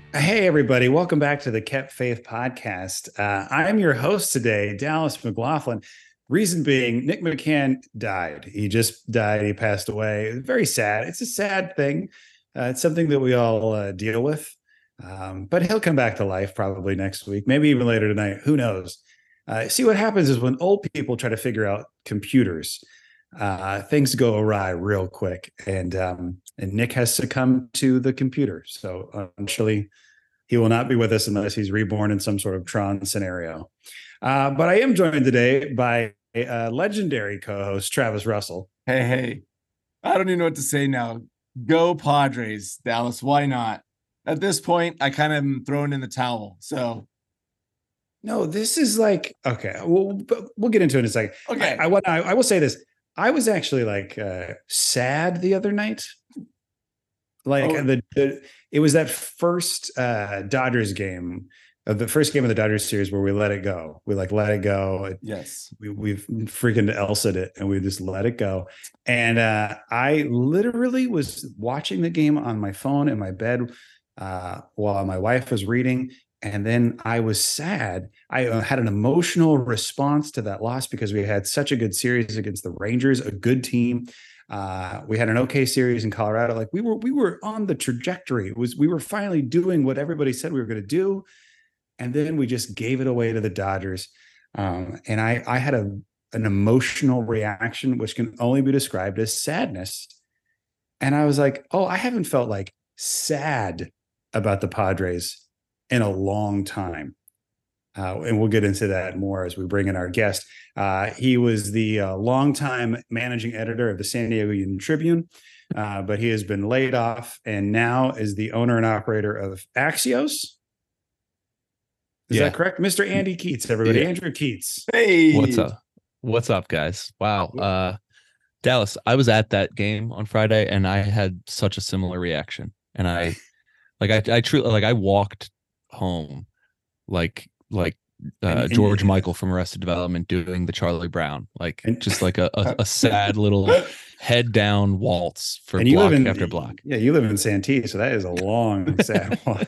Hey, everybody. Welcome back to the Kept Faith podcast. I'm your host today, Dallas McLaughlin. Reason being, Nick McCann died. He just died. He passed away. Very sad. It's a sad thing. It's something that we all deal with. But he'll come back to life probably next week, maybe even later tonight. Who knows? See, what happens is when old people try to figure out computers, things go awry real quick. And Nick has succumbed to the computer. So unfortunately, he will not be with us unless he's reborn in some sort of Tron scenario. But I am joined today by a legendary co-host, Travis Russell. Hey, I don't even know what to say now. Go Padres, Dallas. Why not? At this point, I kind of am throwing in the towel. So, No, this is like okay. We'll get into it in a second. okay. I will say this. I was actually like sad the other night. Like it was that first Dodgers game, the first game of the Dodgers series where we let it go. We like let it go. Yes. We've freaking Elsa'd it and we just let it go. And I literally was watching the game on my phone in my bed while my wife was reading. And then I was sad. I had an emotional response to that loss because we had such a good series against the Rangers, a good team. We had an okay series in Colorado. Like we were on the trajectory. We were finally doing what everybody said we were going to do, and then we just gave it away to the Dodgers. And I had an emotional reaction, which can only be described as sadness. And I was like, oh, I haven't felt like sad about the Padres in a long time. And we'll get into that more as we bring in our guest. He was the longtime managing editor of the San Diego Union Tribune, but he has been laid off and now is the owner and operator of Axios. Is that correct? Mr. Andy Keats, everybody. Andrew Keats. Hey. What's up? What's up, guys? Wow. Dallas, I was at that game on Friday and I had such a similar reaction. And I truly like I walked home like George Michael from Arrested Development doing the Charlie Brown, just like a sad little head down waltz for block after block. Yeah, you live in Santee, so that is a long, sad walk.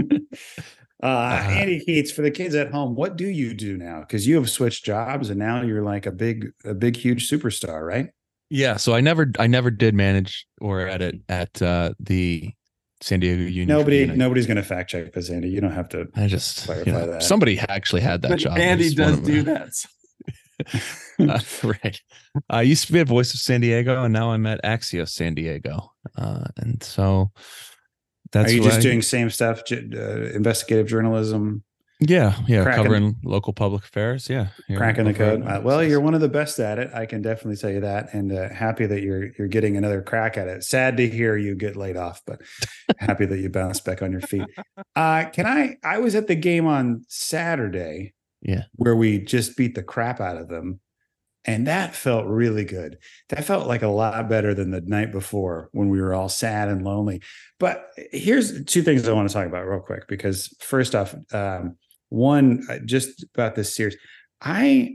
Andy Keats, for the kids at home, what do you do now? Because you have switched jobs and now you're like a big, huge superstar, right? Yeah. So I never did manage or edit at the San Diego Union. Nobody's going to fact check this, Andy. You don't have to. I just clarify that somebody actually had that but job. Andy does do that. Right. I used to be at Voice of San Diego, and now I'm at Axios San Diego, and so that's. Are you just doing same stuff? Investigative journalism. Yeah, covering local public affairs. Yeah, cracking the code. Well, you're one of the best at it. I can definitely tell you that, and happy that you're getting another crack at it. Sad to hear you get laid off, but happy that you bounced back on your feet. I was at the game on Saturday. Yeah, where we just beat the crap out of them, and that felt really good. That felt like a lot better than the night before when we were all sad and lonely. But here's two things I want to talk about real quick, because first off, one, just about this series, I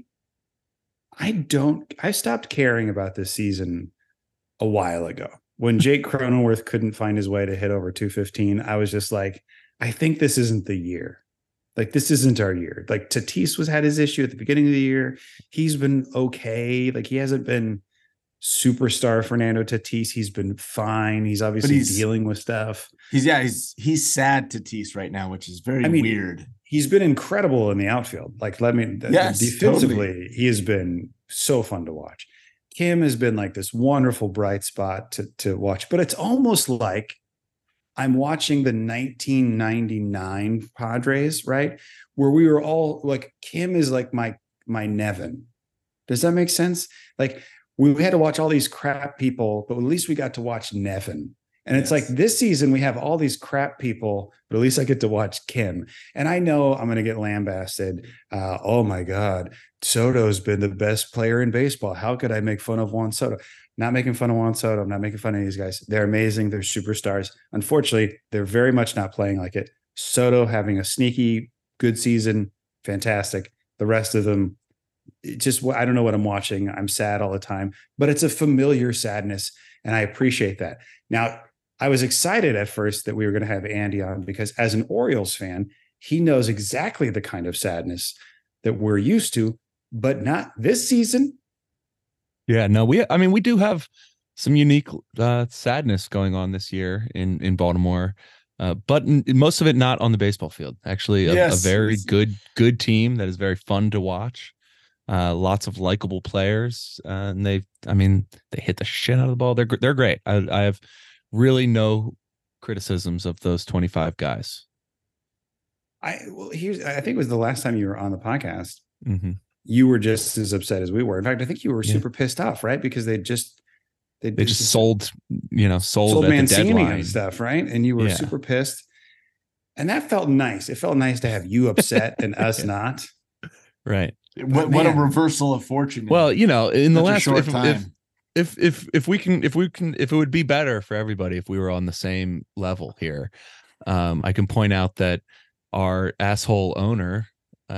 stopped caring about this season a while ago. When Jake Cronenworth couldn't find his way to hit over 215, I was just like, I think this isn't the year. Like, this isn't our year. Like, Tatis had his issue at the beginning of the year. He's been okay. Like, he hasn't been superstar Fernando Tatis. He's been fine. He's obviously dealing with stuff. He's sad Tatis right now, which is very weird. He's been incredible in the outfield. Like, defensively, totally. He has been so fun to watch. Kim has been like this wonderful bright spot to watch, but it's almost like I'm watching the 1999 Padres, right? Where we were all like, Kim is like my Nevin. Does that make sense? Like, we had to watch all these crap people, but at least we got to watch Nevin. And it's like, this season we have all these crap people, but at least I get to watch Kim. And I know I'm going to get lambasted. Oh my God, Soto's been the best player in baseball. How could I make fun of Juan Soto? Not making fun of Juan Soto. I'm not making fun of these guys. They're amazing. They're superstars. Unfortunately, they're very much not playing like it. Soto having a sneaky good season. Fantastic. The rest of them, I don't know what I'm watching. I'm sad all the time, but it's a familiar sadness. And I appreciate that. Now, I was excited at first that we were going to have Andy on because as an Orioles fan, he knows exactly the kind of sadness that we're used to, but not this season. Yeah, no, we do have some unique sadness going on this year in Baltimore, but most of it not on the baseball field. Actually, a very good team that is very fun to watch. Lots of likable players, and they hit the shit out of the ball. They're great. I have really no criticisms of those 25 guys. I think it was the last time you were on the podcast. Mm-hmm. You were just as upset as we were. In fact, I think you were super pissed off, right? Because they just sold at Mancini the deadline and stuff, right? And you were super pissed. And that felt nice. It felt nice to have you upset and us not. Right. What a reversal of fortune. Well, in the last short time. If it would be better for everybody if we were on the same level here. I can point out that our asshole owner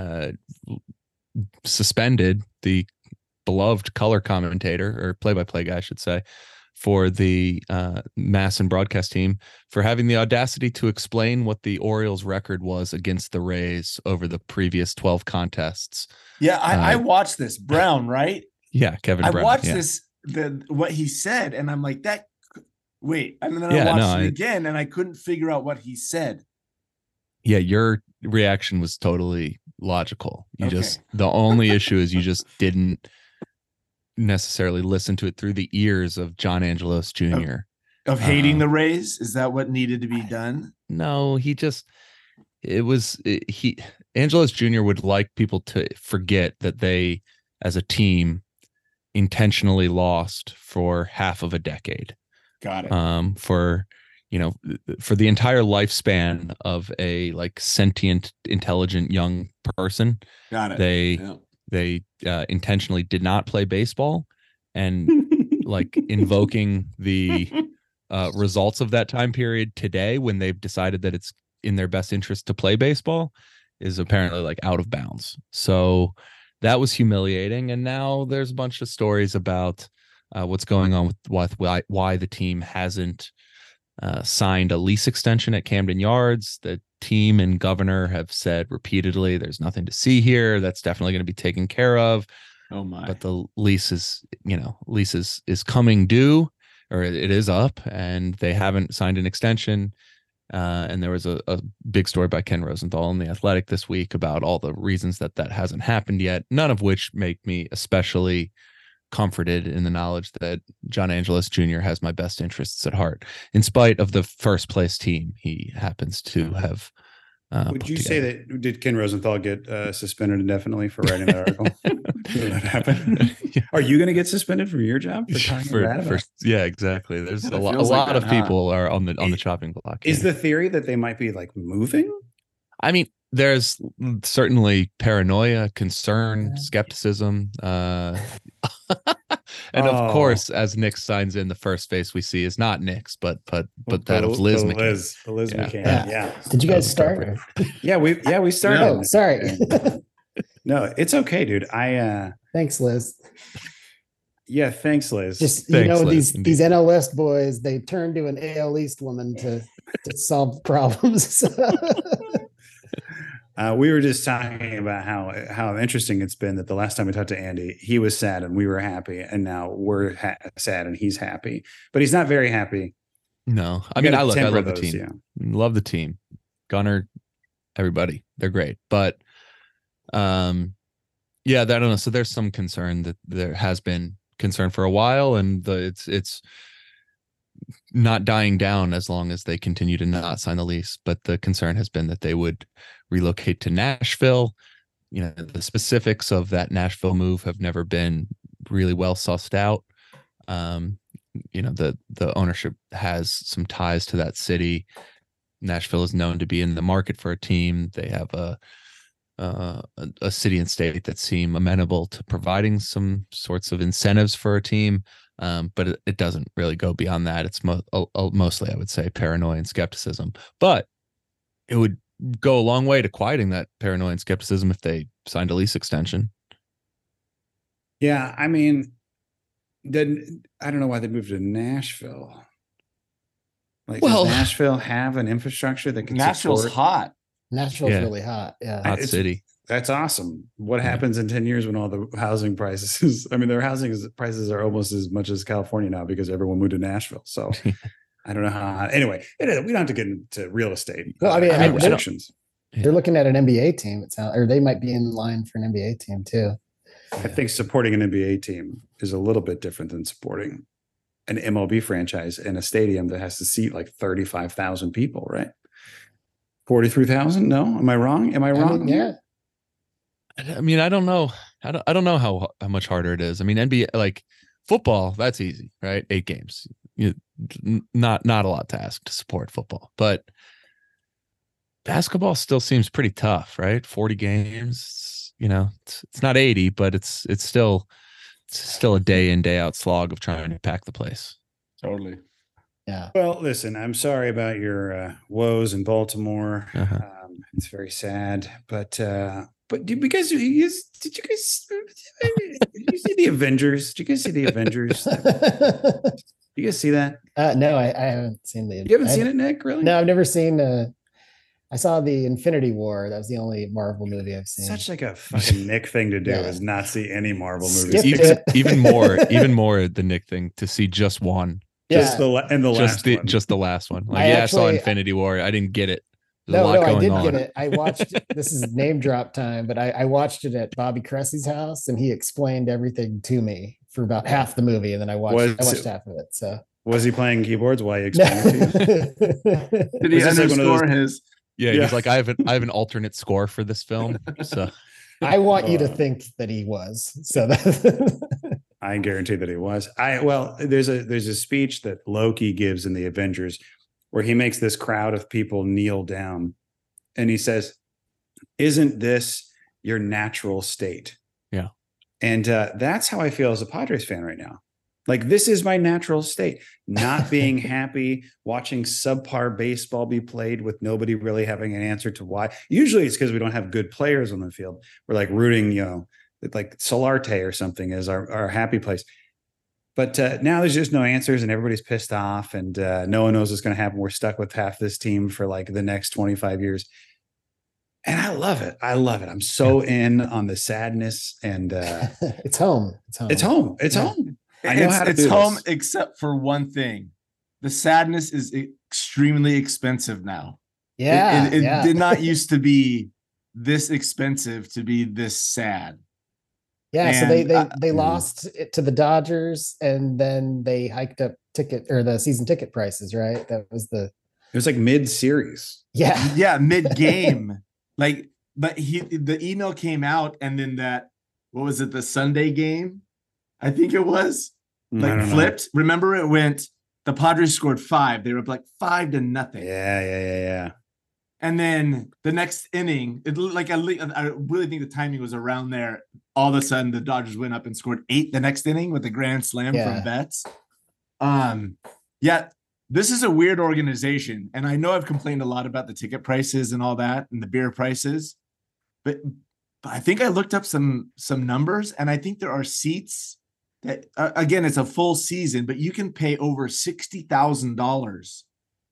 suspended the beloved color commentator or play-by-play guy, I should say, for the Mass and broadcast team for having the audacity to explain what the Orioles record was against the Rays over the previous 12 contests. Yeah, I watched this. Brown, right? Yeah, Kevin Brown. I watched this, what he said, and I'm like, wait. And then I watched it again, and I couldn't figure out what he said. Yeah, your reaction was totally logical. The only issue is you just didn't necessarily listen to it through the ears of John Angelos Jr. Of hating the Rays. Is that what needed to be done? No, Angelos Jr. would like people to forget that they, as a team, intentionally lost for half of a decade. Got it. For the entire lifespan of a sentient, intelligent young person. Got it. They intentionally did not play baseball, and invoking the results of that time period today when they've decided that it's in their best interest to play baseball is apparently out of bounds. So that was humiliating. And now there's a bunch of stories about what's going on with why the team hasn't signed a lease extension at Camden Yards. The team and governor have said repeatedly, there's nothing to see here. That's definitely going to be taken care of. Oh my! But the lease is coming due, or it is up, and they haven't signed an extension. And there was a big story by Ken Rosenthal in The Athletic this week about all the reasons that hasn't happened yet. None of which make me especially comforted in the knowledge that John Angelos Jr. has my best interests at heart, in spite of the first place team he happens to have. Would you say did Ken Rosenthal get suspended indefinitely for writing that article? Did that happen? Yeah. Are you going to get suspended from your job for talking about? Yeah, exactly. There's a lot of people are on the chopping block. Is the theory that they might be moving? I mean, there's certainly paranoia, concern, skepticism. And of course, as Nick signs in, the first face we see is not Nick's, but that of Liz McCann. Liz McCann. Yeah. Did you guys start? Yeah, we started. Oh, sorry. No, it's okay, dude. Thanks, Liz. Yeah, thanks, Liz. Just Liz, these NL West boys, they turn to an AL East woman to solve problems. We were just talking about how interesting it's been that the last time we talked to Andy, he was sad and we were happy, and now we're sad and he's happy, but he's not very happy. No, I mean, I love the team. Yeah. Love the team, Gunnar, everybody, they're great, but I don't know. So there's some concern that there has been concern for a while, and it's not dying down as long as they continue to not sign the lease. But the concern has been that they would relocate to Nashville. The specifics of that Nashville move have never been really well sussed out. The ownership has some ties to that city. Nashville is known to be in the market for a team. They have a city and state that seem amenable to providing some sorts of incentives for a team. But it doesn't really go beyond that. It's mostly, I would say, paranoia and skepticism. But it would go a long way to quieting that paranoia and skepticism if they signed a lease extension. Yeah, I mean, I don't know why they moved to Nashville. Like, Well- does Nashville have an infrastructure that can Nashville's support? hot. Nashville's Yeah. really hot. Yeah. Hot It's- city. That's awesome. What Yeah. happens in 10 years when all the housing prices, I mean, their housing prices are almost as much as California now because everyone moved to Nashville. So I don't know how. Anyway, we don't have to get into real estate Well, I mean, conversations. They're looking at an NBA team. It sounds, or they might be in line for an NBA team too. I think supporting an NBA team is a little bit different than supporting an MLB franchise in a stadium that has to seat like 35,000 people, right? 43,000? No, am I wrong? Am I wrong? Yeah. I mean, I don't know. I don't know how much harder it is. I mean, NBA, like football, that's easy, right? 8 games. Not a lot to ask to support football, but basketball still seems pretty tough, right? 40 games, it's not 80, but it's still a day in, day out slog of trying to pack the place. Totally. Yeah. Well, listen, I'm sorry about your woes in Baltimore. Uh-huh. It's very sad, but did you guys see the Avengers? Did you guys see the Avengers? Did you guys see that? No, I haven't seen the. You haven't seen it, Nick? Really? No, I've never seen. I saw the Infinity War. That was the only Marvel movie I've seen. Such like a fucking Nick thing to do Yeah. is not see any Marvel Skip movies. it. Even more the Nick thing to see just one, Just the last one. just the last one. Like, I I saw actually- Infinity War. I didn't get it. There's a No, lot I going did on. get it. I watched. This is name drop time, but I watched it at Bobby Cressy's house, and he explained everything to me for about half the movie, and then I watched half of it. So Was he playing keyboards while you explained it to you? Did he Was this like one of underscore those- his? Yeah, Yeah. he's like, I have an alternate score for this film. So I want you to think that he was. So that I guarantee that he was. There's a speech that Loki gives in the Avengers where he makes this crowd of people kneel down and he says, "Isn't this your natural state?" Yeah. And that's how I feel as a Padres fan right now. Like, this is my natural state, not being happy, watching subpar baseball be played with nobody really having an answer to why. Usually it's because we don't have good players on the field. We're like rooting, like Solarte or something is our happy place. But now there's just no answers and everybody's pissed off and no one knows what's going to happen. We're stuck with half this team for like the next 25 years. And I love it. I'm so in on the sadness and it's home. It's home. it's home. It's Yeah. home. I know how to It's do home this. except for one thing. The sadness is extremely expensive now. Yeah. It yeah. did not used to be this expensive to be this sad. Yeah, so And, they lost it to the Dodgers, and then they hiked up the season ticket prices. Right, that was the It was like mid-series. yeah. Yeah, mid-game. But the email came out, and then what was it, the Sunday game? I think it was I don't know. flipped. Remember, it went, the Padres scored 5. They were up like 5-0. Yeah. And then the next inning, it looked like I really think the timing was around there. All of a sudden, the Dodgers went up and scored 8 the next inning with a grand slam from Betts. Yeah, this is a weird organization, and I know I've complained a lot about the ticket prices and all that, and the beer prices, but I think I looked up some numbers, and I think there are seats that again, it's a full season, but you can pay over $60,000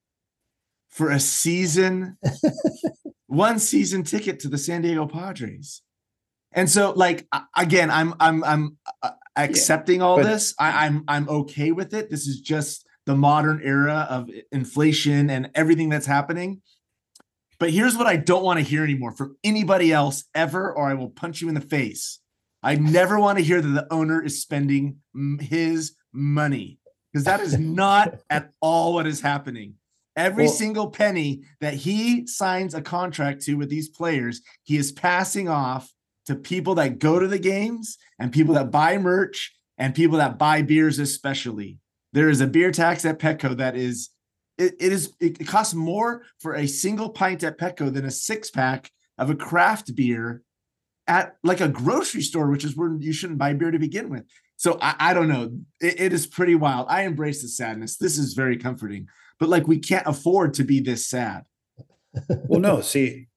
for a season, one season ticket to the San Diego Padres. And so, like, again, I'm accepting all this. I'm okay with it. This is just the modern era of inflation and everything that's happening. But here's what I don't want to hear anymore from anybody else ever, or I will punch you in the face. I never want to hear that the owner is spending his money, because that is not at all what is happening. Every single penny that he signs a contract to with these players, he is passing off to people that go to the games and people that buy merch and people that buy beers, especially. There is a beer tax at Petco that is, it costs more for a single pint at Petco than a 6-pack of a craft beer at like a grocery store, which is where you shouldn't buy beer to begin with. So I don't know. It is pretty wild. I embrace the sadness. This is very comforting, but like, we can't afford to be this sad. Well, no, see,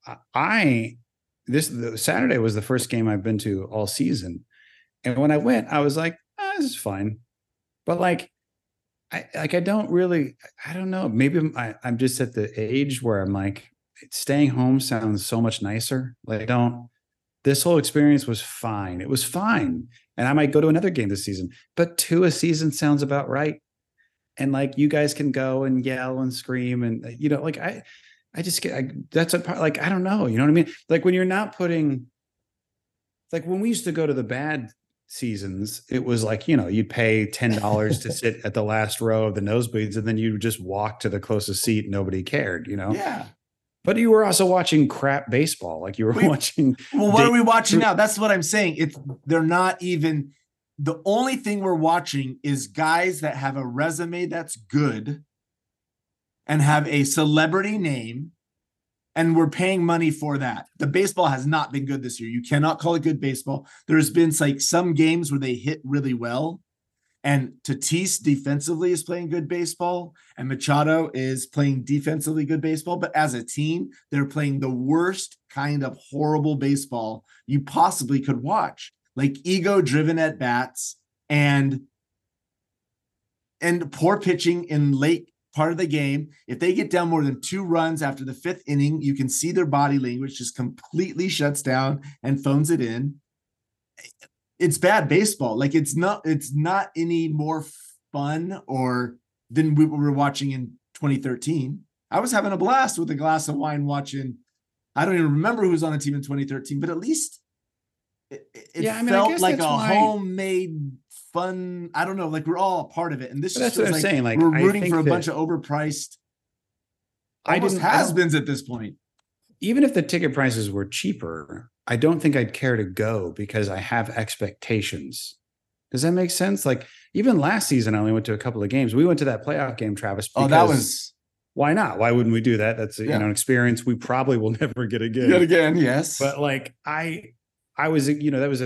the Saturday was the first game I've been to all season. And when I went, I was like, this is fine. But like, I don't really, I don't know. Maybe I'm just at the age where I'm like, staying home sounds so much nicer. Like, this whole experience was fine. It was fine. And I might go to another game this season, but 2 a season sounds about right. And like, you guys can go and yell and scream. And, like I just get, that's a part, like, I don't know. You know what I mean? Like when you're not putting, like when we used to go to the bad seasons, it was like, you'd pay $10 to sit at the last row of the nosebleeds, and then you just walk to the closest seat. Nobody cared, Yeah. But you were also watching crap baseball. Like you were watching. Well, what are we watching now? That's what I'm saying. They're not even, the only thing we're watching is guys that have a resume that's good and have a celebrity name, and we're paying money for that. The baseball has not been good this year. You cannot call it good baseball. There's been like some games where they hit really well, and Tatis defensively is playing good baseball, and Machado is playing defensively good baseball. But as a team, they're playing the worst kind of horrible baseball you possibly could watch, like ego-driven at bats and poor pitching in late part of the game. If they get down more than 2 runs after the 5th inning, you can see their body language just completely shuts down and phones it in. It's bad baseball. Like it's not any more fun or than we were watching in 2013. I was having a blast with a glass of wine watching. I don't even remember who was on the team in 2013, but at least it felt like a homemade fun. I don't know, like we're all a part of it. And this is what I'm saying. Like we're rooting for a bunch of overpriced has-beens at this point. Even if the ticket prices were cheaper, I don't think I'd care to go because I have expectations. Does that make sense? Like even last season, I only went to a couple of games. We went to that playoff game, Travis. Because why not? Why wouldn't we do that? That's an experience we probably will never get again. Yes. But like I was, that was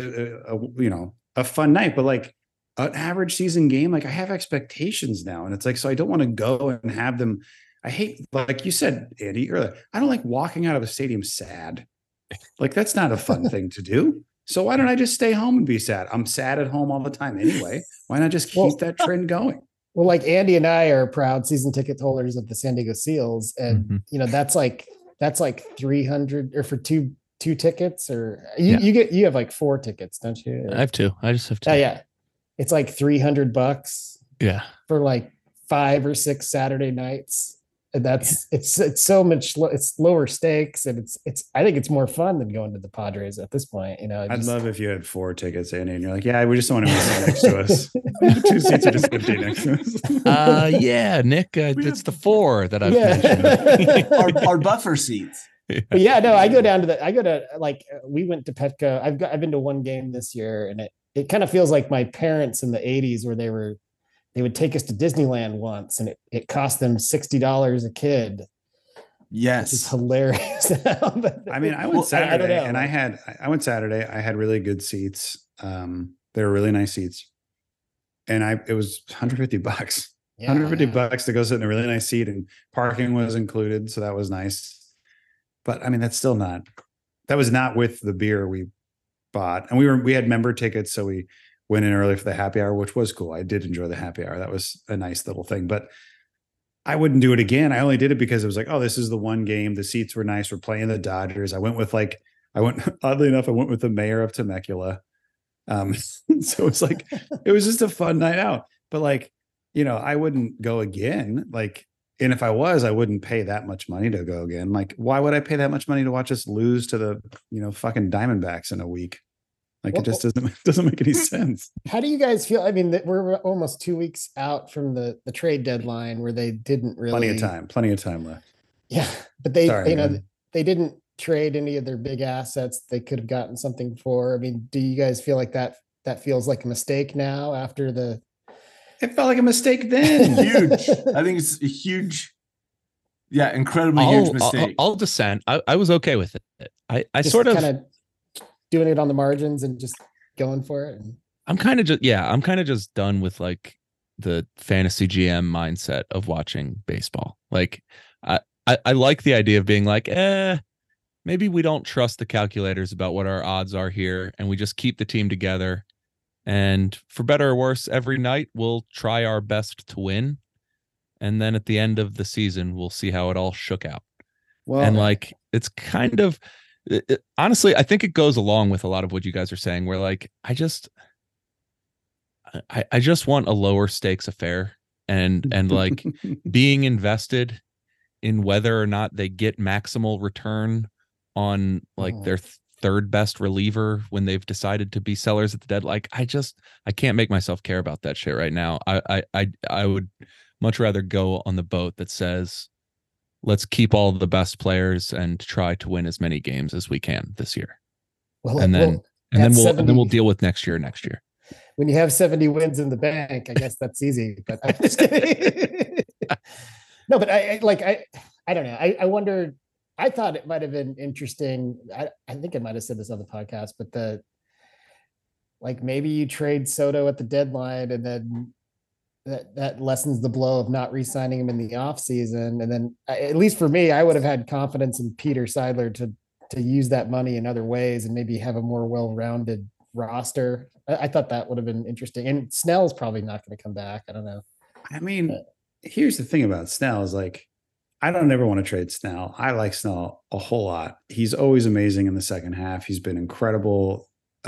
a fun night. But like an average season game, like I have expectations now, and it's like, so I don't want to go and have them. I hate, like you said, Andy, earlier, I don't like walking out of a stadium sad. Like that's not a fun thing to do. So why don't I just stay home and be sad? I'm sad at home all the time anyway. Why not just keep that trend going? Well, like Andy and I are proud season ticket holders of the San Diego Seals. And, that's like 300 or for two tickets, or you have like 4 tickets, don't you? I have 2. I just have 2. Yeah. It's like $300. Yeah. For like 5 or 6 Saturday nights. And it's so much, it's lower stakes, and I think it's more fun than going to the Padres at this point. I'd love if you had 4 tickets, Andy, and you're like, yeah, we just don't want to sit next to us. 2 seats are just empty next to us. Yeah, Nick, it's the 4 that I've mentioned. our buffer seats. But yeah, no, I go to like, we went to Petco. I've been to 1 game this year, and it kind of feels like my parents in the 80s where they would take us to Disneyland once, and it cost them $60 a kid. Yes. It's hilarious. I mean, I went Saturday and I went Saturday. I had really good seats. They were really nice seats. And it was $150. Yeah. $150 to go sit in a really nice seat, and parking was included. So that was nice. But I mean, that was not with the beer we bought. And we had member tickets. So we went in early for the happy hour, which was cool. I did enjoy the happy hour. That was a nice little thing, but I wouldn't do it again. I only did it because it was like, oh, this is the 1 game. The seats were nice. We're playing the Dodgers. Oddly enough, I went with the mayor of Temecula. So it's like, it was just a fun night out, but like, I wouldn't go again. Like, and if I was, I wouldn't pay that much money to go again. Like, why would I pay that much money to watch us lose to the, fucking Diamondbacks in a week? Like, it just doesn't make any sense. How do you guys feel? I mean, we're almost 2 weeks out from the trade deadline, where they didn't really plenty of time left. Yeah, but they they didn't trade any of their big assets they could have gotten something for. I mean, do you guys feel like that feels like a mistake now after the? It felt like a mistake then. Huge. I think it's a huge. Yeah, incredibly huge mistake. I'll dissent. I was okay with it. I just sort of kind of doing it on the margins and just going for it. I'm kind of just done with like the fantasy GM mindset of watching baseball. Like I like the idea of being like, maybe we don't trust the calculators about what our odds are here, and we just keep the team together And for better or worse, every night we'll try our best to win. And then at the end of the season, we'll see how it all shook out. Well, and like, it's kind of, honestly, I think it goes along with a lot of what you guys are saying, where like, I just want a lower stakes affair, and like being invested in whether or not they get maximal return on like their third best reliever when they've decided to be sellers at the deadline. Like, I can't make myself care about that shit right now. I would much rather go on the boat that says, let's keep all the best players and try to win as many games as we can this year. Well, and then we'll deal with next year. When you have 70 wins in the bank, I guess that's easy, but I'm just kidding. No, but I don't know. I wondered, I thought it might've been interesting. I think I might've said this on the podcast, but maybe you trade Soto at the deadline, and then that lessens the blow of not re-signing him in the off season. And then at least for me, I would have had confidence in Peter Seidler to use that money in other ways and maybe have a more well-rounded roster. I thought that would have been interesting. And Snell's probably not going to come back. I don't know. I mean, here's the thing about Snell is like, I don't ever want to trade Snell. I like Snell a whole lot. He's always amazing in the second half. He's been incredible.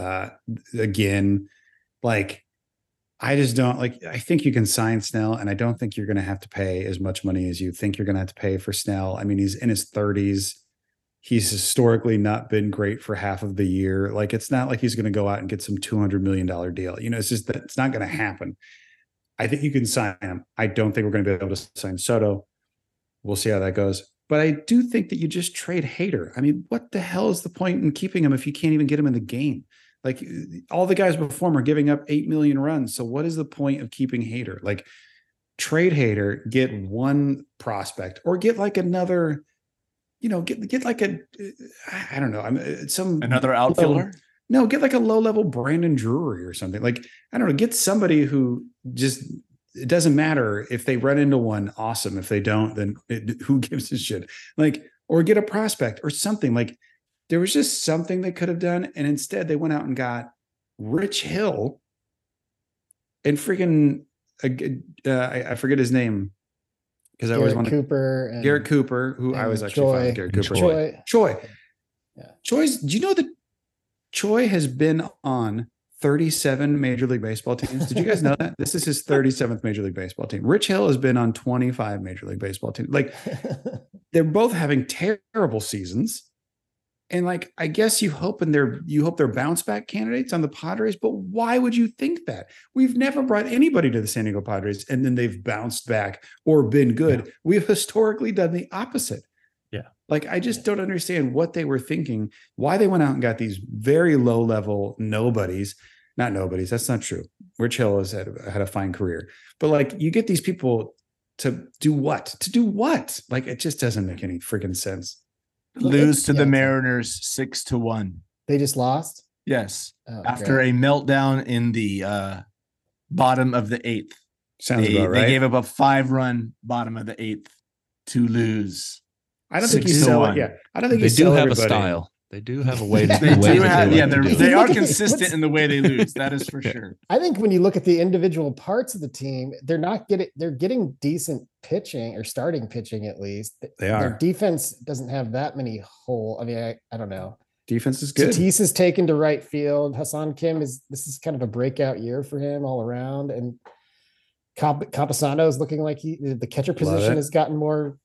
Again, like, I just don't like, I think you can sign Snell, and I don't think you're going to have to pay as much money as you think you're going to have to pay for Snell. I mean, he's in his 30s. He's historically not been great for half of the year. Like, it's not like he's going to go out and get some $200 million deal. You know, it's just that it's not going to happen. I think you can sign him. I don't think we're going to be able to sign Soto. We'll see how that goes. But I do think that you just trade Hader. I mean, what the hell is the point in keeping him if you can't even get him in the game? Like, all the guys before him are giving up 8 million runs. So what is the point of keeping Hader? Like, trade Hader, get one prospect, or get like another, you know, get like I don't know. Another outfielder. No, get like a low level Brandon Drury or something. Like, I don't know, get somebody who just, it doesn't matter if they run into one. Awesome. If they don't, then who gives a shit? Like, or get a prospect or something. Like, there was just something they could have done. And instead they went out and got Rich Hill and freaking, I forget his name, because I always want to Garrett Cooper, who I was actually fine with Garrett Cooper. Choi. Yeah. Choi's, do you know that Choi has been on 37 Major League Baseball teams? Did you guys know that? This is his 37th Major League Baseball team. Rich Hill has been on 25 Major League Baseball teams. Like, they're both having terrible seasons. And like, I guess you hope they're bounce back candidates on the Padres, but why would you think that? We've never brought anybody to the San Diego Padres and then they've bounced back or been good. Yeah. We've historically done the opposite. Yeah. Like, I just don't understand what they were thinking, why they went out and got these very low level nobodies. Not nobodies. That's not true. Rich Hill has had a fine career, but like, you get these people to do what? Like, it just doesn't make any freaking sense. Lose to the Mariners 6-1. They just lost? Yes. After a meltdown in the bottom of the 8th. Sounds about right. They gave up a 5-run bottom of the 8th to lose. I don't think you sell it. Yeah. I don't think they do have a style. They do have a way. They are consistent in the way they lose. That is for sure. I think when you look at the individual parts of the team, they're getting decent pitching, or starting pitching at least. They are. Their defense doesn't have that many hole. I mean, I don't know. Defense is good. Tatis is taken to right field. Hassan Kim this is kind of a breakout year for him all around, and Camposano is looking like the catcher position has gotten more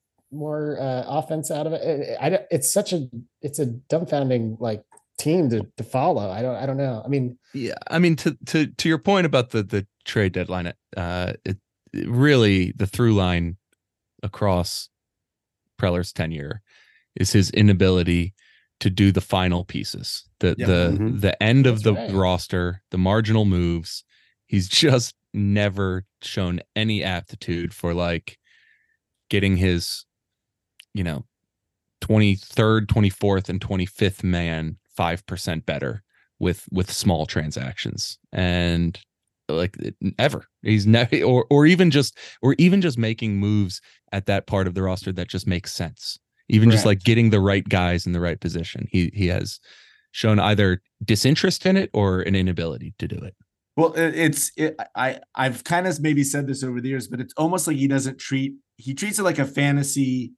offense out of it. It's a dumbfounding like team to follow. I don't know. I mean, yeah. I mean, to your point about the trade deadline, it really, the through line across Preller's tenure is his inability to do the final pieces, the end of the roster, the marginal moves. He's just never shown any aptitude for like getting his, 23rd, 24th, and 25th man 5% better with small transactions, and like ever. He's never, or even just making moves at that part of the roster that just makes sense. Even just like getting the right guys in the right position. He has shown either disinterest in it or an inability to do it. Well, I've kind of maybe said this over the years, but it's almost like he treats it like a fantasy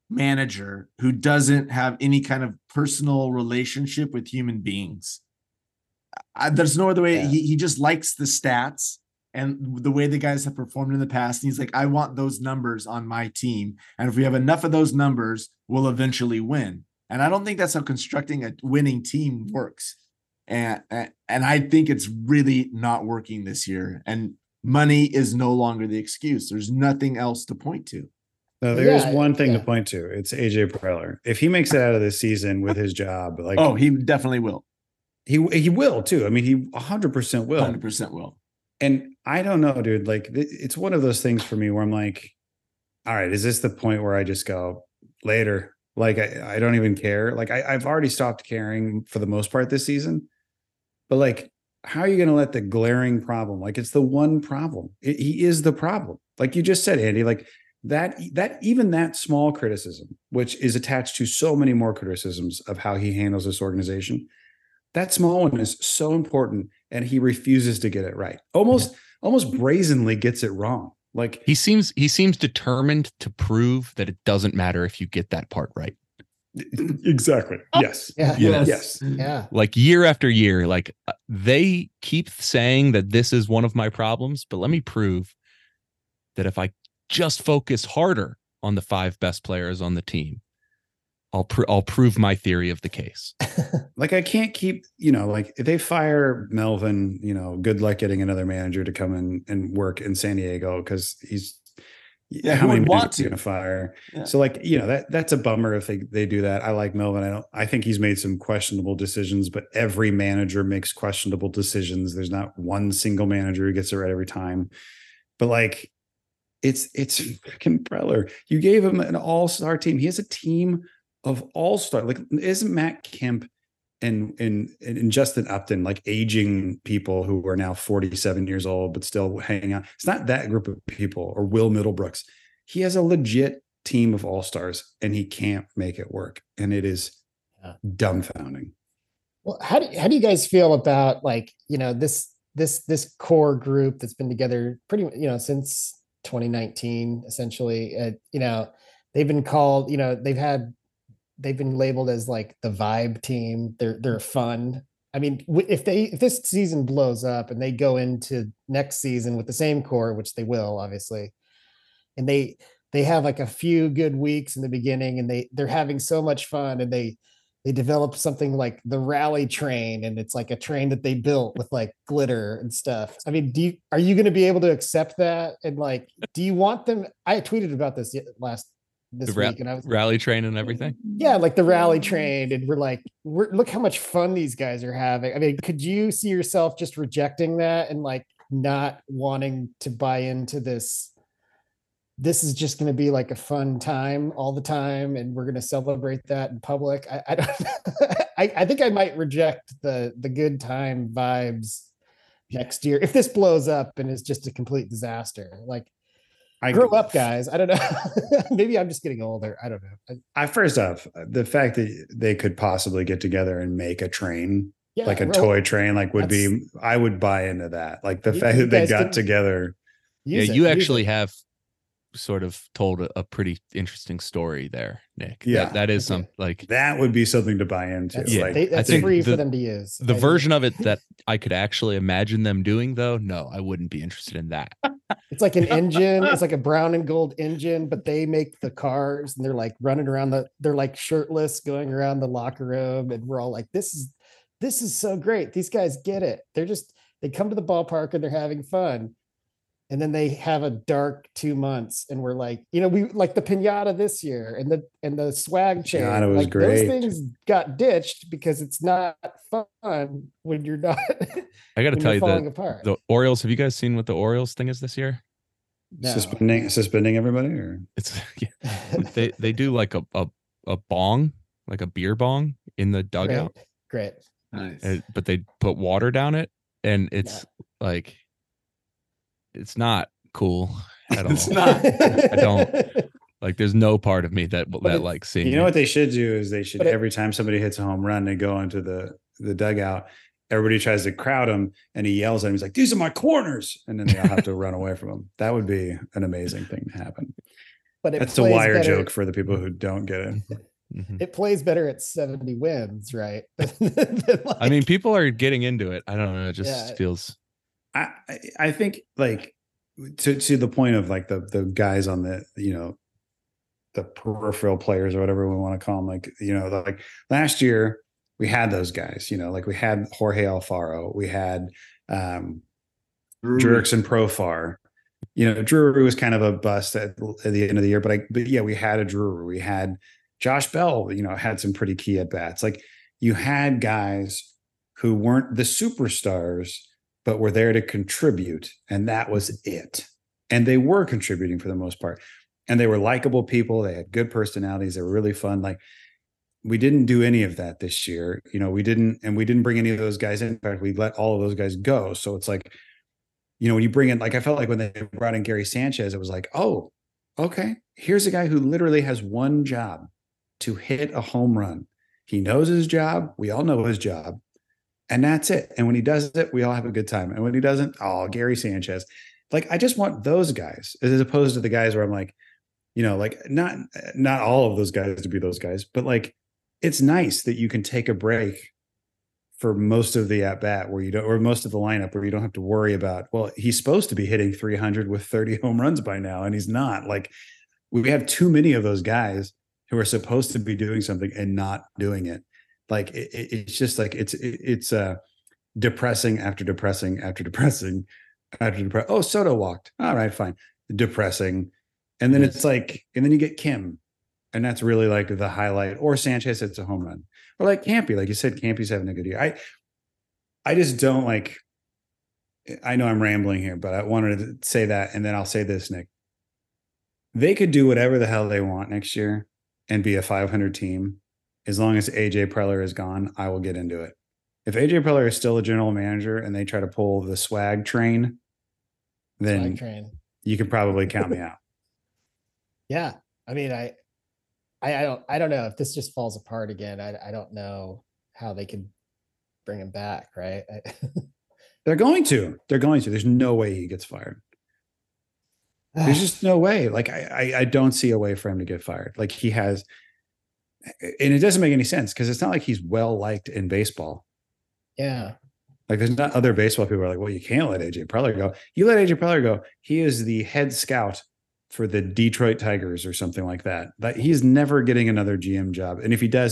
manager who doesn't have any kind of personal relationship with human beings. There's no other way. Yeah. He just likes the stats and the way the guys have performed in the past. And he's like, I want those numbers on my team. And if we have enough of those numbers, we'll eventually win. And I don't think that's how constructing a winning team works. And I think it's really not working this year. And money is no longer the excuse. There's nothing else to point to. No, there is one thing to point to. It's AJ Preller. If he makes it out of this season with his job, like, oh, he definitely will. He will too. I mean, he 100% will. 100% will. And I don't know, dude. Like, it's one of those things for me where I'm like, all right, is this the point where I just go later? Like, I don't even care. Like, I've already stopped caring for the most part this season. But like, how are you going to let the glaring problem? Like, it's the one problem. He is the problem. Like you just said, Andy. Like that even that small criticism, which is attached to so many more criticisms of how he handles this organization. That small one is so important, and he refuses to get it right. Almost brazenly gets it wrong. Like he seems determined to prove that it doesn't matter if you get that part right. Exactly. Yes. Yeah. Yes. Yeah. Like year after year, like they keep saying that this is one of my problems, but let me prove that if I just focus harder on the 5 best players on the team, I'll prove my theory of the case. Like I can't keep, like if they fire Melvin, good luck getting another manager to come in and work in San Diego because he's how many managers are going to fire? Yeah. So like, that's a bummer if they do that. I like Melvin. I think he's made some questionable decisions, but every manager makes questionable decisions. There's not one single manager who gets it right every time. But like, it's freaking Preller. You gave him an all-star team. He has a team of all-star. Like, isn't Matt Kemp and Justin Upton like aging people who are now 47 years old but still hanging out? It's not that group of people, or Will Middlebrooks. He has a legit team of all-stars and he can't make it work, and it is dumbfounding. Well, how do you guys feel about like this core group that's been together pretty since 2019 essentially? They've been called, they've been labeled as like the vibe team. They're fun. I mean, if this season blows up and they go into next season with the same core, which they will obviously, and they have like a few good weeks in the beginning and they're having so much fun, and they develop something like the rally train, and it's like a train that they built with like glitter and stuff. I mean, are you going to be able to accept that? And like, do you want them? I tweeted about this this week, and I was rally train and everything. Yeah, like the rally train, and look how much fun these guys are having. I mean, could you see yourself just rejecting that and like not wanting to buy into this? This is just going to be like a fun time all the time, and we're going to celebrate that in public. I don't. I think I might reject the good time vibes next year if this blows up and is just a complete disaster. Like, grow up, guys. I don't know. Maybe I'm just getting older. I don't know. First off, the fact that they could possibly get together and make a train, like a toy train, like I would buy into that. Like the fact that they got together. You actually have sort of told a pretty interesting story there, Nick. Yeah, that is some like that would be something to buy into. That's free for them to use. The version of it that I could actually imagine them doing, though, no, I wouldn't be interested in that. It's like an engine. It's like a brown and gold engine, but they make the cars, and they're like running around they're like shirtless going around the locker room, and we're all like, this is so great. These guys get it. They come to the ballpark and they're having fun. And then they have a dark 2 months, and we're like, we like the piñata this year and the swag chain. Piñata was like great. Those things got ditched because it's not fun when you're not. I got to tell you that the Orioles. Have you guys seen what the Orioles thing is this year? No. Suspending everybody, or it's they do like a bong, like a beer bong in the dugout. Great. Nice. But they put water down it, and it's like. It's not cool at all. It's not. I don't like. There's no part of me that like seeing. What they should do is every time somebody hits a home run, they go into the dugout everybody tries to crowd him and he yells at him. He's like, these are my corners. And then they all have to run away from him. That would be an amazing thing to happen. But that's a wire joke for the people who don't get it. It plays better at 70 wins, right? I mean, people are getting into it. I don't know. It just feels. I think like to the point of like the guys on the, you know, the peripheral players or whatever we want to call them. Like, you know, like last year we had those guys, you know, like we had Jorge Alfaro, we had Jurickson Profar. You know, Drury was kind of a bust at the end of the year, but yeah, we had a Drury. We had Josh Bell, you know, had some pretty key at bats. Like you had guys who weren't the superstars, but were there to contribute. And that was it. And they were contributing for the most part. And they were likable people. They had good personalities. They were really fun. Like we didn't do any of that this year. You know, we didn't bring any of those guys in. In fact, we let all of those guys go. So it's like, you know, when you bring in, like, I felt like when they brought in Gary Sanchez, it was like, oh, okay, here's a guy who literally has one job, to hit a home run. He knows his job. We all know his job. And that's it. And when he does it, we all have a good time. And when he doesn't, oh, Gary Sanchez. Like, I just want those guys as opposed to the guys where I'm like, you know, like not all of those guys to be those guys, but like, it's nice that you can take a break for most of the at bat where you don't, or most of the lineup where you don't have to worry about, well, he's supposed to be hitting 300 with 30 home runs by now. And he's not. Like, we have too many of those guys who are supposed to be doing something and not doing it. Like it's just like it's depressing after depressing after depressing after depressing. Oh, Soto walked. All right, fine. Depressing. And then it's like, and then you get Kim. And that's really like the highlight. Or Sanchez hits a home run. Or like Campy, like you said, Campy's having a good year. I just don't like, I know I'm rambling here, but I wanted to say that. And then I'll say this, Nick. They could do whatever the hell they want next year and be a 500 team. As long as AJ Preller is gone, I will get into it. If AJ Preller is still a general manager and they try to pull the swag train, then you can probably count me out. Yeah. I mean, I don't know if this just falls apart again. I don't know how they could bring him back. Right. They're going to, there's no way he gets fired. There's just no way. Like, I don't see a way for him to get fired. Like he has, and it doesn't make any sense because it's not like he's well liked in baseball. Yeah. Like there's not other baseball people who are like, well, you can't let AJ Preller go. You let AJ Preller go. He is the head scout for the Detroit Tigers or something like that. But he's never getting another GM job. And if he does,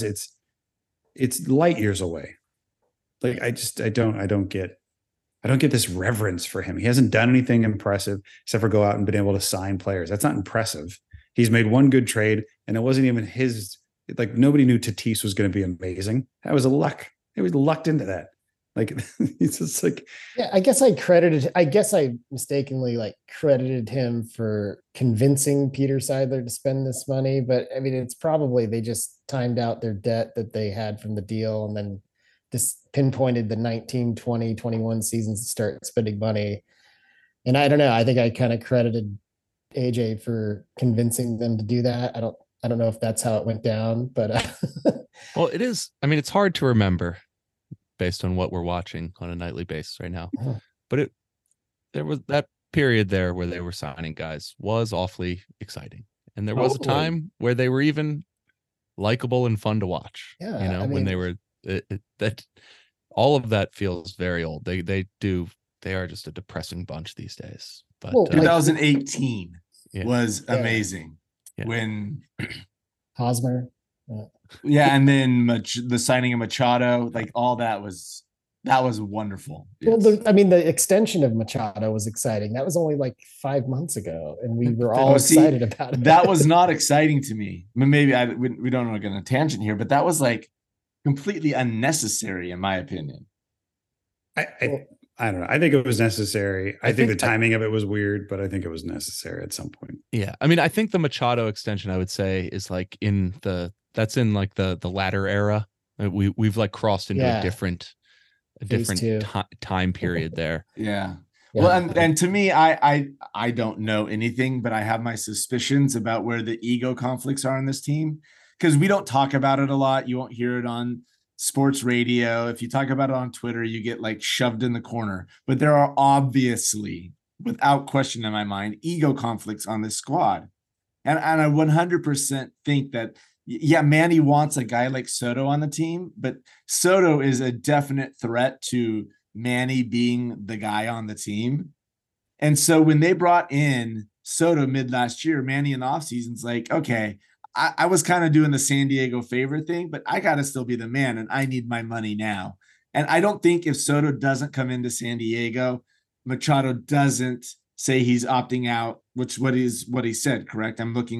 it's light years away. Like I don't get this reverence for him. He hasn't done anything impressive except for go out and been able to sign players. That's not impressive. He's made one good trade and it wasn't even his, like nobody knew Tatis was going to be amazing. That was a luck. It was lucked into that. Like it's just like, yeah, I guess I mistakenly like credited him for convincing Peter Seidler to spend this money. But I mean, it's probably, they just timed out their debt that they had from the deal. And then just pinpointed the 19, 20, 21 seasons to start spending money. And I don't know. I think I kind of credited AJ for convincing them to do that. I don't know if that's how it went down, but well, it is. I mean, it's hard to remember based on what we're watching on a nightly basis right now. But there was that period there where they were signing guys was awfully exciting. And there was a time where they were even likable and fun to watch. Yeah, you know, when they were that all of that feels very old. They are just a depressing bunch these days. But 2018 was amazing. Yeah. When Hosmer. Yeah, and then the signing of Machado, like all that was wonderful. Well, the extension of Machado was exciting. That was only like 5 months ago, and we were all excited about it. That was not exciting to me. I mean, maybe we don't want to get on a tangent here, but that was like completely unnecessary, in my opinion. I don't know. I think it was necessary. I think the timing of it was weird, but I think it was necessary at some point. Yeah, I mean, I think the Machado extension, I would say, is like that's in like the latter era. We've like crossed into a different time period there. Yeah. Well, and to me, I don't know anything, but I have my suspicions about where the ego conflicts are on this team because we don't talk about it a lot. You won't hear it on sports radio, if you talk about it on Twitter, you get like shoved in the corner. But there are obviously, without question in my mind, ego conflicts on this squad. And I 100% think that, yeah, Manny wants a guy like Soto on the team, but Soto is a definite threat to Manny being the guy on the team. And so when they brought in Soto mid last year, Manny in the offseason's like, okay, I was kind of doing the San Diego favor thing, but I got to still be the man and I need my money now. And I don't think if Soto doesn't come into San Diego, Machado doesn't say he's opting out, which what he said, correct? I'm going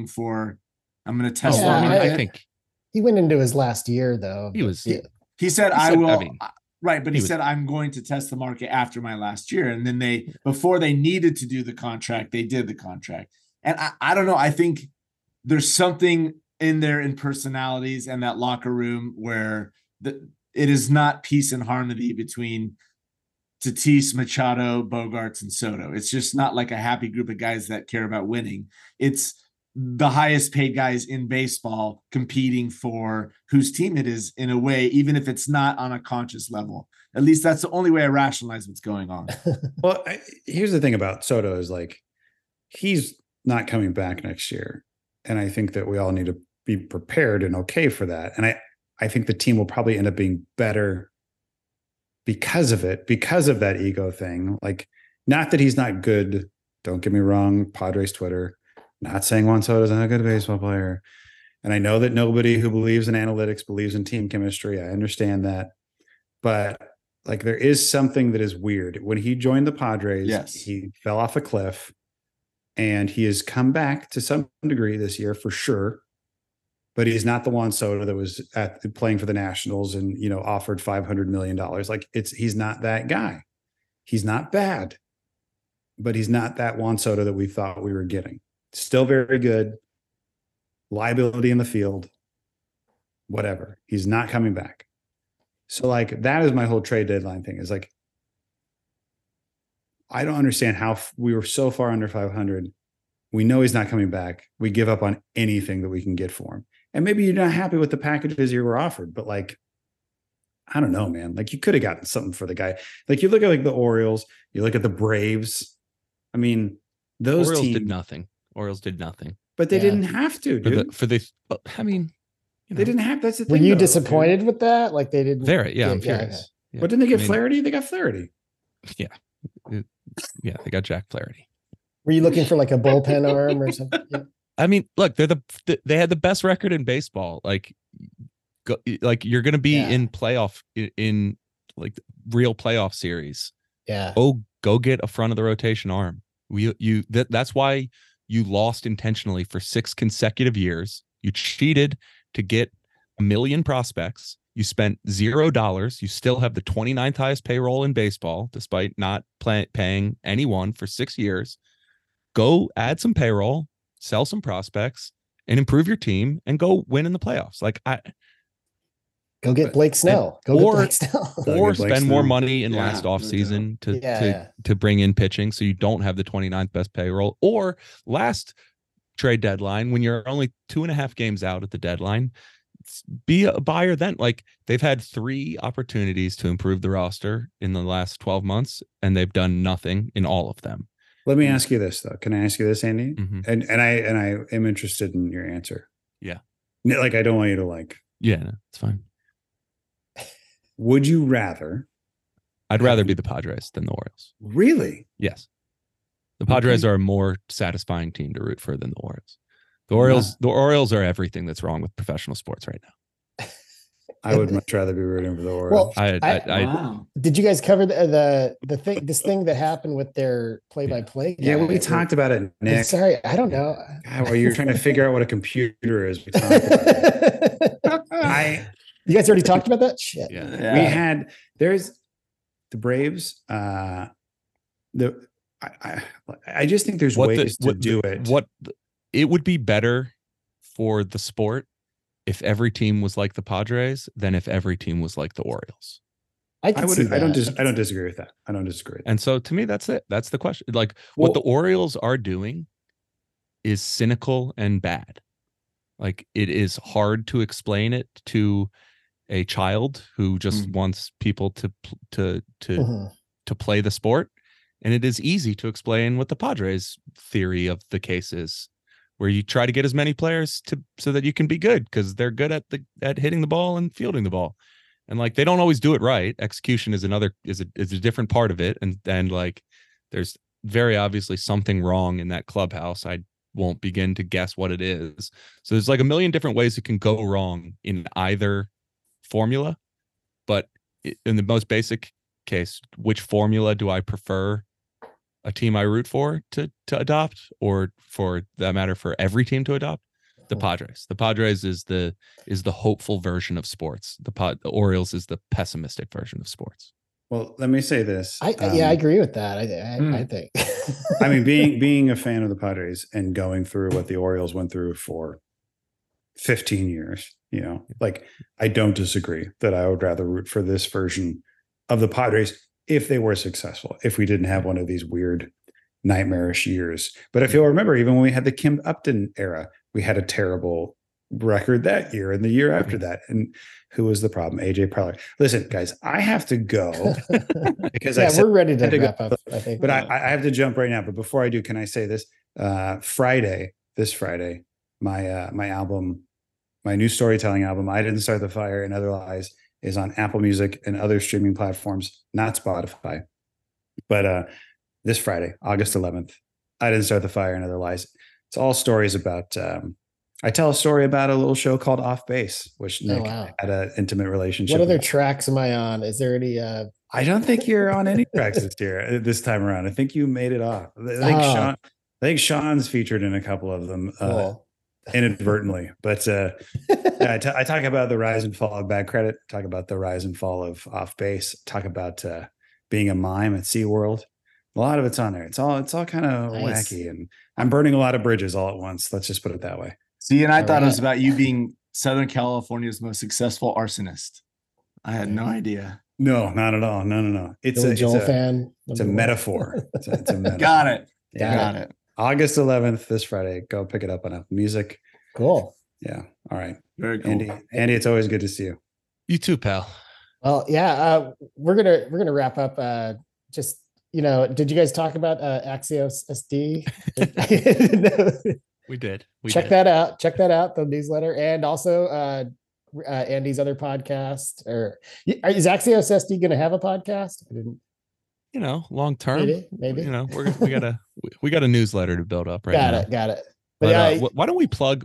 to test. I think he went into his last year though. He said, right. But he said, I'm going to test the market after my last year. And then before they needed to do the contract, they did the contract. And I don't know. I think there's something in there in personalities and that locker room where it is not peace and harmony between Tatis, Machado, Bogarts, and Soto. It's just not like a happy group of guys that care about winning. It's the highest paid guys in baseball competing for whose team it is in a way, even if it's not on a conscious level. At least that's the only way I rationalize what's going on. Well, here's the thing about Soto is like, he's not coming back next year. And I think that we all need to be prepared and okay for that. And I think the team will probably end up being better because of it, because of that ego thing. Like, not that he's not good. Don't get me wrong. Padres Twitter, not saying Juan Soto's not a good baseball player. And I know that nobody who believes in analytics believes in team chemistry. I understand that. But like, there is something that is weird. When he joined the Padres, yes, he fell off a cliff. And he has come back to some degree this year for sure, but he's not the Juan Soto that was playing for the Nationals and, offered $500 million. Like, he's not that guy. He's not bad, but he's not that Juan Soto that we thought we were getting. Still very good. Liability in the field, whatever. He's not coming back. So like, that is my whole trade deadline thing, is like, I don't understand how we were so far under 500. We know he's not coming back. We give up on anything that we can get for him. And maybe you're not happy with the packages you were offered, but like, I don't know, man. Like, you could have gotten something for the guy. Like, you look at like the Orioles, you look at the Braves. I mean, those Orioles teams did nothing. Orioles did nothing. But they didn't have to, dude. They didn't have. That's the thing. Were you disappointed with that? Like, they didn't. I'm curious. Yeah. But didn't they get Flaherty? They got Flaherty. Yeah. Yeah, they got Jack Flaherty. Were you looking for like a bullpen arm or something? Yeah. I mean, look, they had the best record in baseball. Like, you're going to be in playoff in like real playoff series. Yeah. Go get a front of the rotation arm. That's why you lost intentionally for 6 consecutive years. You cheated to get 1 million prospects. You spent $0. You still have the 29th highest payroll in baseball, despite not paying anyone for 6 years. Go add some payroll, sell some prospects, and improve your team, and go win in the playoffs. Like, go get Blake Snell. Or spend more money in last offseason to bring in pitching, so you don't have the 29th best payroll. Or last trade deadline, when you're only 2.5 games out at the deadline, be a buyer then. Like, they've had 3 opportunities to improve the roster in the last 12 months, and they've done nothing in all of them. Let me ask you this, though. Can I ask you this, Andy? Mm-hmm. And I am interested in your answer. Yeah. Like, I don't want you to like. Yeah, no, it's fine. Would you rather? I'd rather be the Padres than the Orioles. Really? Yes. The Padres are a more satisfying team to root for than the Orioles. The Orioles are everything that's wrong with professional sports right now. I would much rather be rooting for the Orioles. Wow. Did you guys cover the thing, this thing that happened with their play-by-play? Yeah, we talked about it, Nick. Sorry, I don't know. God, while you're trying to figure out what a computer is, we talked about it. You guys already talked about that? Shit. Yeah. There's the Braves. I just think there's ways to do it. It would be better for the sport if every team was like the Padres than if every team was like the Orioles. I don't disagree with that. I don't disagree. And so to me, that's it. That's the question. Like, what the Orioles are doing is cynical and bad. Like, it is hard to explain it to a child who just wants people to play the sport. And it is easy to explain what the Padres theory of the case is, where you try to get as many players so that you can be good, because they're good at hitting the ball and fielding the ball. And like, they don't always do it right. Execution is a different part of it. And like, there's very obviously something wrong in that clubhouse. I won't begin to guess what it is. So there's like a million different ways it can go wrong in either formula. But in the most basic case, which formula do I prefer a team I root for to adopt, or for that matter, for every team to adopt? The Padres. The Padres is the hopeful version of sports. The Orioles is the pessimistic version of sports. Well, let me say this. I agree with that. I think. I mean, being a fan of the Padres and going through what the Orioles went through for 15 years, like, I don't disagree that I would rather root for this version of the Padres if they were successful, if we didn't have one of these weird nightmarish years. But if you'll remember, even when we had the Kim Upton era, we had a terrible record that year and the year after that. And who was the problem? AJ Preller. Listen, guys, I have to go because we're ready to wrap up, I think. But I have to jump right now. But before I do, can I say this? This Friday, my album, my new storytelling album, I Didn't Start the Fire and Other Lies, is on Apple Music and other streaming platforms, not Spotify. But this Friday, August 11th, I Didn't Start the Fire and Other Lies. It's all stories about, I tell a story about a little show called Off Base, which Nick had an intimate relationship with. What other with. tracks am I on? Is there any? I don't think you're on any tracks this time around. I think you made it off. I think Sean's featured in a couple of them. Cool. Inadvertently, but I talk about the rise and fall of Bad Credit, talk about the rise and fall of Off Base, talk about being a mime at SeaWorld. A lot of it's on there. It's all kind of wacky, and I'm burning a lot of bridges all at once. Let's just put it that way. See, and I thought it was about you being Southern California's most successful arsonist. I had no idea. No, not at all. No. It's a metaphor. It's a metaphor. Got it. Got it. August 11th, this Friday. Go pick it up on Apple Music. Cool. Yeah. All right. Very cool. Andy, it's always good to see you. You too, pal. Well, yeah. We're gonna wrap up. Just, did you guys talk about Axios SD? We did. Check that out. Check that out. The newsletter, and also Andy's other podcast. Or is Axios SD going to have a podcast? I didn't. Long term, maybe. we got a newsletter to build up right now. Got it. But why don't we plug?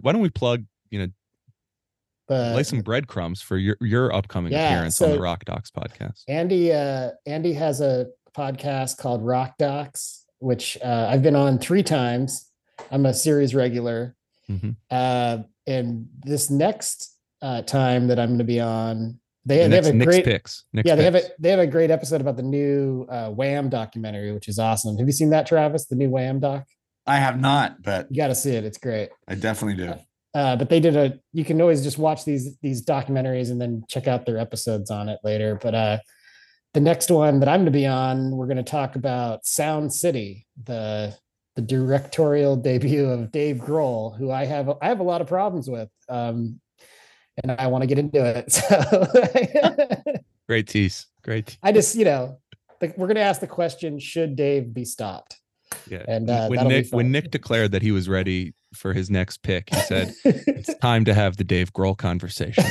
Lay some breadcrumbs for your upcoming appearance on the Rock Docs podcast. Andy has a podcast called Rock Docs, which I've been on 3 times. I'm a series regular. And this next time that I'm going to be on, they have a great picks. They have a great episode about the new Wham documentary, which is awesome. Have you seen that, Travis? The new Wham doc? I have not, but you got to see it. It's great. I definitely do. But they did you can always just watch these documentaries and then check out their episodes on it later. But the next one that I'm going to be on, we're going to talk about Sound City, the directorial debut of Dave Grohl, who I have a lot of problems with. And I want to get into it. So Great tease. I just, we're going to ask the question, should Dave be stopped? Yeah. And when Nick declared that he was ready for his next pick, he said, it's time to have the Dave Grohl conversation.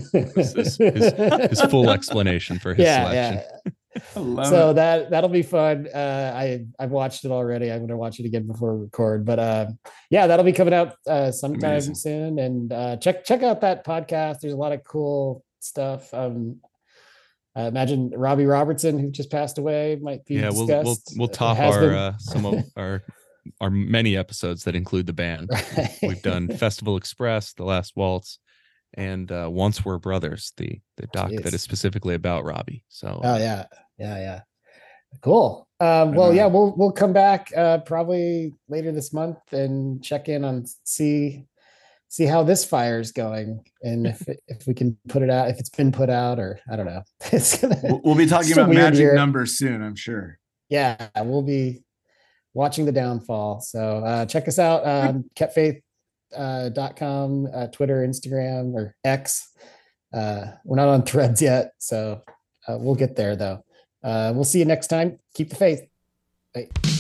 His full explanation for his selection. Yeah. So that'll be fun. I've watched it already. I'm going to watch it again before we record, but that'll be coming out sometime soon. And check out that podcast. There's a lot of cool stuff. Imagine Robbie Robertson, who just passed away, might be discussed. We'll top some of our many episodes that include the band. Right. We've done Festival Express, The Last Waltz, and Once We're Brothers, the doc that is specifically about Robbie. So yeah, cool. We'll come back probably later this month and check in on see how this fire is going, and if we can put it out, if it's been put out, or I don't know. We'll be talking about magic numbers soon, I'm sure. Yeah, we'll be watching the downfall. So check us out, KepFaith.com, Twitter, Instagram, or X. We're not on Threads yet, so we'll get there though. We'll see you next time. Keep the faith. Bye.